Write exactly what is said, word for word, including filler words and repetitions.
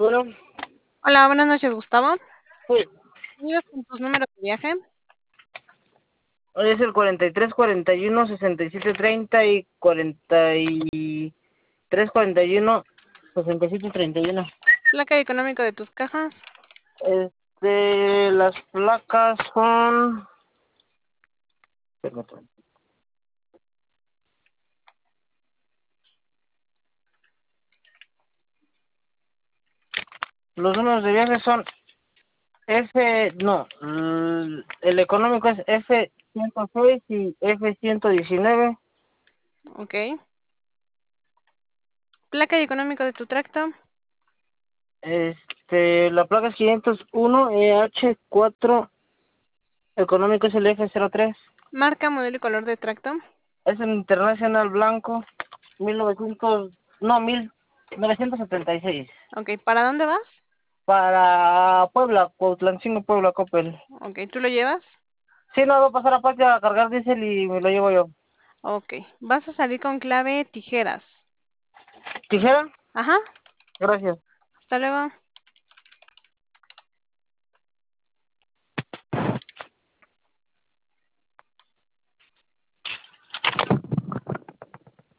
Bueno, Hola, buenas noches, Gustavo. sí, ¿Ayudas con tus números de viaje? hoy es el cuarenta y tres, cuarenta y uno, sesenta y siete, treinta y cuarenta y tres, cuarenta y uno, sesenta y siete, treinta y uno. Placa y económico de tus cajas. Este, las placas son... Permítame. Los números de viaje son F, no, l- el económico es F ciento seis y F ciento diecinueve. Ok. Placa y económico de tu tracto. Este, la placa es quinientos uno E H cuatro, económico es el F cero tres. Marca, modelo y color de tracto. Es el Internacional Blanco, mil novecientos, no, mil novecientos setenta y seis. Ok, ¿para dónde vas? Para Puebla, Cuautlancingo, Puebla, Coppel. Ok, ¿tú lo llevas? Sí, no, voy a pasar a Patia a cargar diésel y me lo llevo yo. Ok. Vas a salir con clave tijeras. ¿Tijera? Ajá. Gracias. Hasta luego.